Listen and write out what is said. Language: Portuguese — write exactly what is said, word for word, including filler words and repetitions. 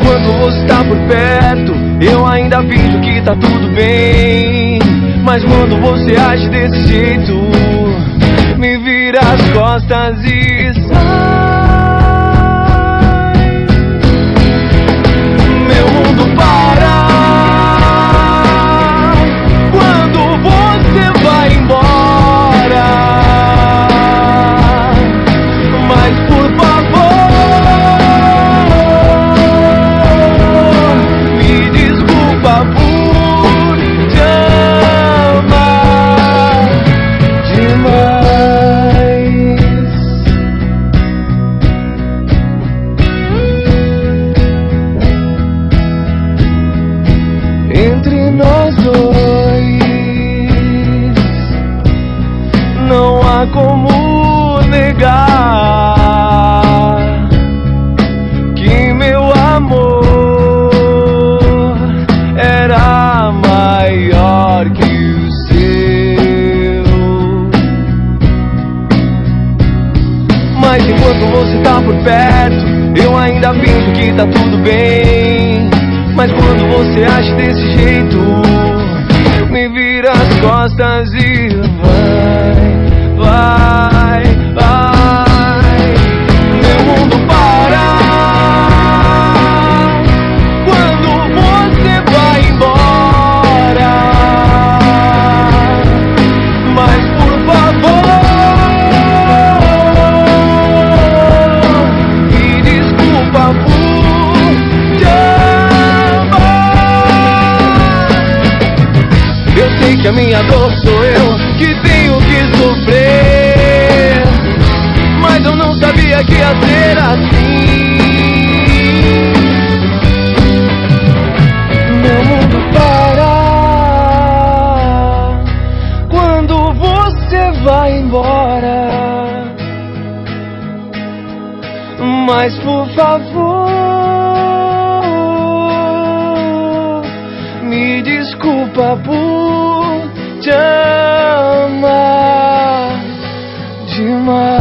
enquanto você tá por perto, eu ainda finjo que tá tudo bem. Mas quando você age desse jeito, me vira as costas e sai. Meu mundo para quando você vai embora. Mas por favor, me desculpa por te amar demais. Entre nós dois não há como negar que meu amor era maior que o seu. Mas enquanto você tá por perto, eu ainda finjo que tá tudo bem. Mas quando você age desse jeito, me vira as costas e vai, vai, vai. Meu mundo para quando você vai embora. Mas por favor, me desculpa por te amar. Eu sei que a minha dor sou eu que tenho que sofrer, mas eu não sabia que ia ser assim. Meu mundo para quando você vai embora. Mas por favor, me desculpa por te amar demais.